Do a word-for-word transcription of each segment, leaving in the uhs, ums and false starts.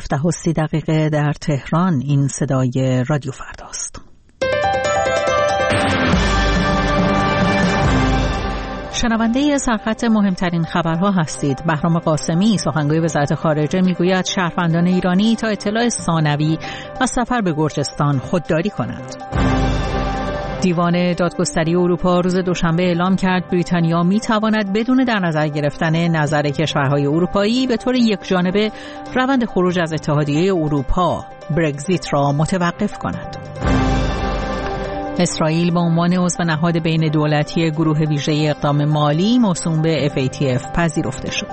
هفته و سی دقیقه در تهران. این صدای رادیو فرداست. شنونده سرخط مهمترین خبرها هستید. بهرام قاسمی سخنگوی وزارت خارجه میگوید شهروندان ایرانی تا اطلاع ثانوی از سفر به گرجستان خودداری کنند. دیوان دادگستری اروپا روز دوشنبه اعلام کرد بریتانیا میتواند بدون در نظر گرفتن نظر کشورهای اروپایی به طور یکجانبه روند خروج از اتحادیه اروپا برگزیت را متوقف کند. اسرائیل به عنوان عضو نهاد بین دولتی گروه ویژه اقدام مالی موسوم به اف ای تی اف پذیرفته شد.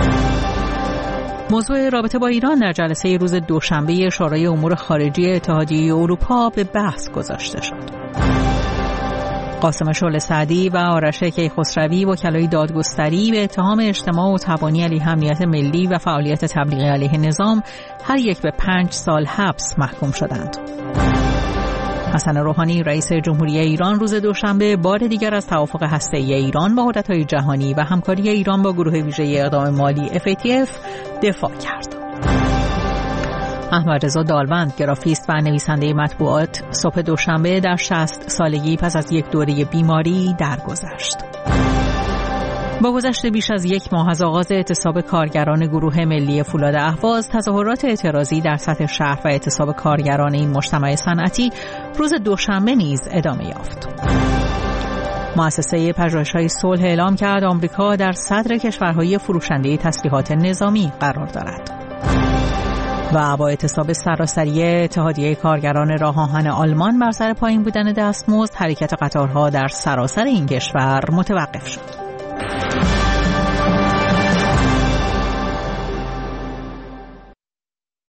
موضوع رابطه با ایران در جلسه روز دوشنبه شورای امور خارجی اتحادیه اروپا به بحث گذاشته شد. قاسم شعله سعدی و آرش کیخسروی وکلای دادگستری به اتهام اجتماع و تبانی علیه امنیت ملی و فعالیت تبلیغی علیه نظام هر یک به پنج سال حبس محکوم شدند. حسن روحانی رئیس جمهوری ایران روز دوشنبه بار دیگر از توافق هسته‌ای ایران با قدرت‌های جهانی و همکاری ایران با گروه ویژه اقدام مالی اف ای تی اف دفاع کرد. احمد رضا دالوند گرافیست و نویسنده مطبوعات صبح دوشنبه در شصت سالگی پس از یک دوره بیماری درگذشت. با گذشت بیش از یک ماه از آغاز اعتصاب کارگران گروه ملی فولاد اهواز، تظاهرات اعتراضی در سطح شهر و اعتصاب کارگران این مجتمع صنعتی روز دوشنبه نیز ادامه یافت. مؤسسه پژوهش‌های صلح اعلام کرد آمریکا در صدر کشورهای فروشنده تسلیحات نظامی قرار دارد. و با اعتصاب سراسری اتحادیه کارگران راه آهن آلمان بر سر پایین بودن دستمزد، حرکت قطارها در سراسر این کشور متوقف شد.